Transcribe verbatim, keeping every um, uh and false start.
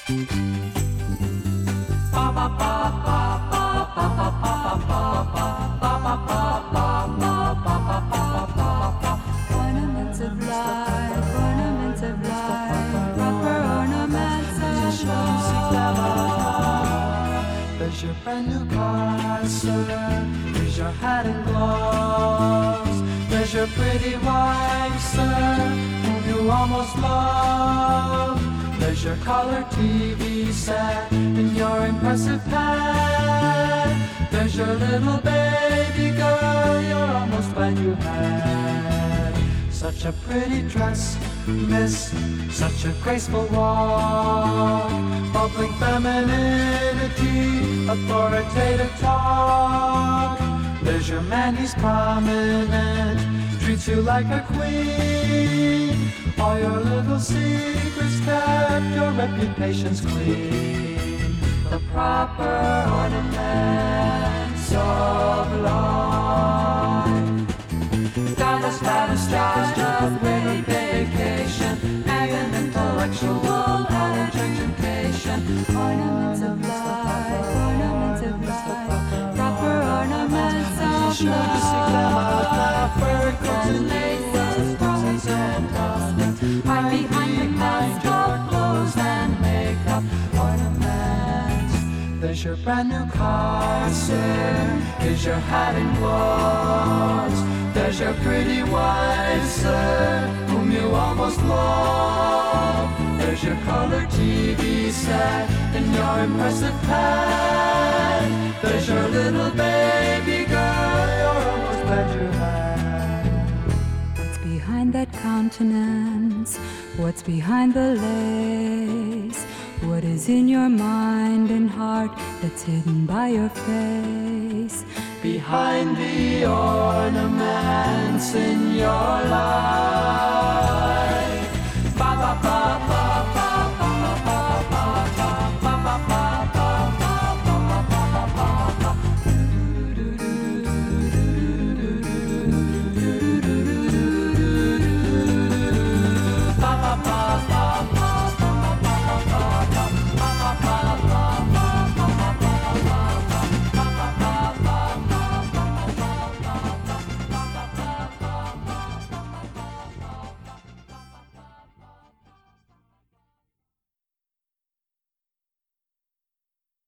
Ornaments of life, ornaments of life, proper ornaments of love. There's your brand new car, sir. There's your hat and gloves. There's your pretty wife, sir, whom you almost love. There's your color T V set and your impressive pet. There's your little baby girl you're almost glad you had. Such a pretty dress, miss, such a graceful walk, bubbling femininity, authoritative talk. There's your man, he's prominent, treats you like a queen. All your little secrets kept, your reputation's clean. The proper ornaments of life. Stardust, stardust, stars, just wait a vacation, and an intellectual college education. Ornaments of life, ornaments of life, proper ornaments of love. Fur coats and laces, roses and dustbins, hide behind the cast of clothes and makeup. Ornaments. There's your brand new car, sir. Here's your hat and gloves. There's your pretty wife, sir, whom you almost love. There's your color T V set and your impressive pet. There's your little baby girl you're almost glad you had. What's behind that countenance? What's behind the lace? What is in your mind and heart that's hidden by your face? Behind the ornaments in your life.